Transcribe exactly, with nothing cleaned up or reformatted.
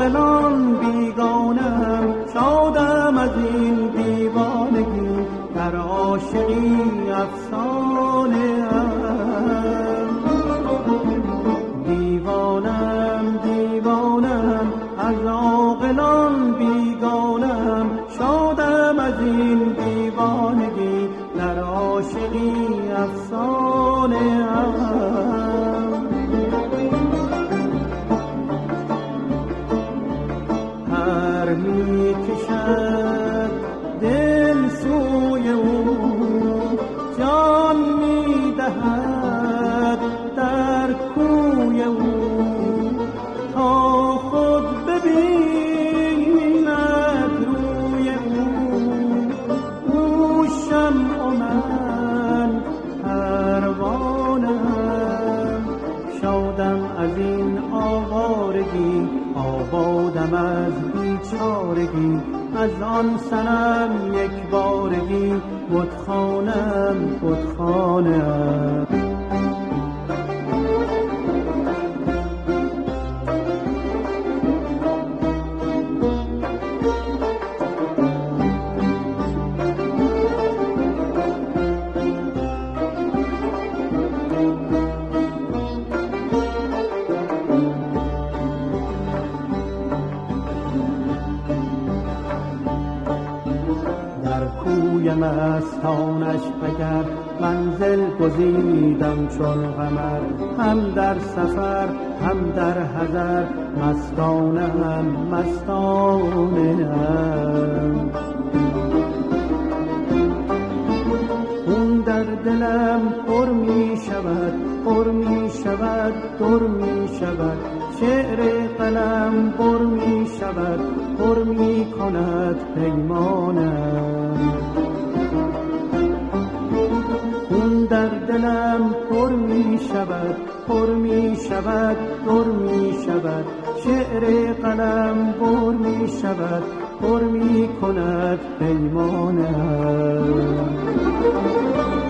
عاقلان بیگانم، شادم از این دیوانگی، در عاشقی افسانه ام. دیوانم دیوانم از عاقلان بیگانم، شادم از این دیوانگی، در عاشقی افسانه ام. هر می کشد دل سوی او، جان می دهد در کوی او، تا خود ببیند روی او. او شمع و من پروانم، شادم از این آوارگی، آبادم از بیچارگی، از آن صنم یک بارگی، بتخانم بتخانم. کوی مستانش اگر منزل گزیدم چون قمر، هم در سفر هم در حضر، مستانه هم مستانه هم. خون در دلم پر می شود، پر می شود، در می شود، شعر قلم پر می شود، پر می کند پیمانم. خون در دلم پر می شود، پر می شود، در می شود، شعر قلم پر می شود، پر می کند پیمانم.